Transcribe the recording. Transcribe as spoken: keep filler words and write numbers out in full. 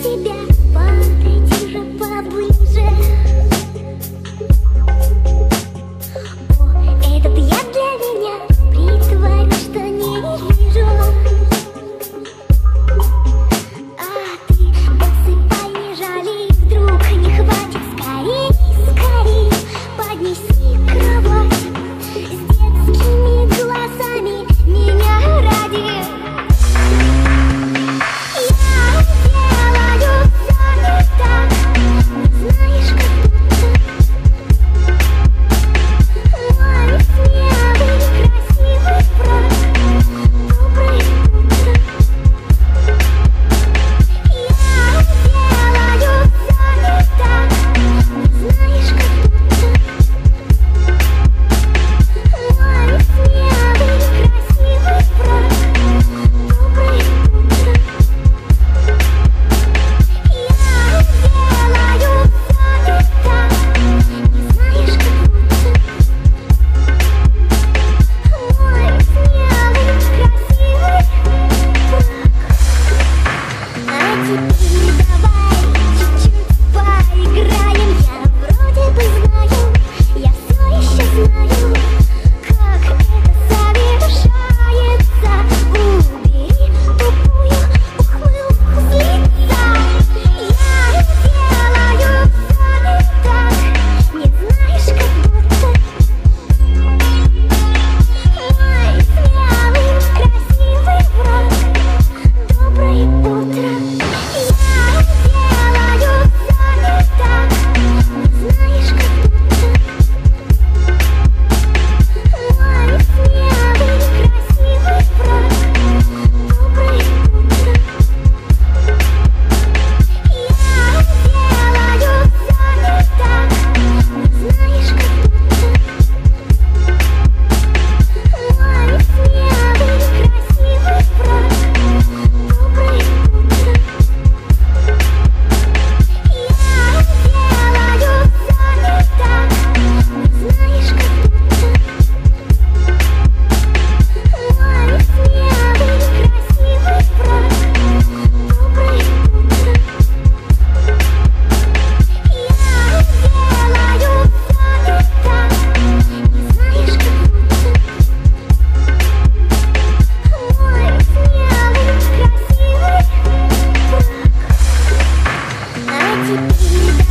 тебя, подойди же поближе. О, этот яд для меня, притворюсь, что не вижу. А ты досыпай, не жали, вдруг не хватит. Скорей, скорей, поднеси кровать с детскими глазами меня ради. Я делаю все не так, знаешь, как будто мой смелый, красивый враг. Доброе утро. Я делаю все не так, знаешь, как будто мой смелый, красивый враг. Доброе утро. Я делаю все не так, не знаешь, как будто мой смелый, красивый враг. А теперь давай чуть-чуть поиграем. Я вроде бы знаю, я все еще знаю, как это совершается. Убери тупую ухмылку с лица. Я делаю все не так, не знаешь, как будто мой смелый, красивый враг. Доброе утро. Я делаю все не так, знаешь, как будто мой смелый, красивый враг. Доброе утро. Я делаю все не так, знаешь, как будто мой смелый, красивый враг. Доброе утро. Я делаю все не так, знаешь, как будто мой смелый, красивый враг. Доброе утро. Я делаю все не так, не знаешь, как будто мой смелый, красивый враг. А теперь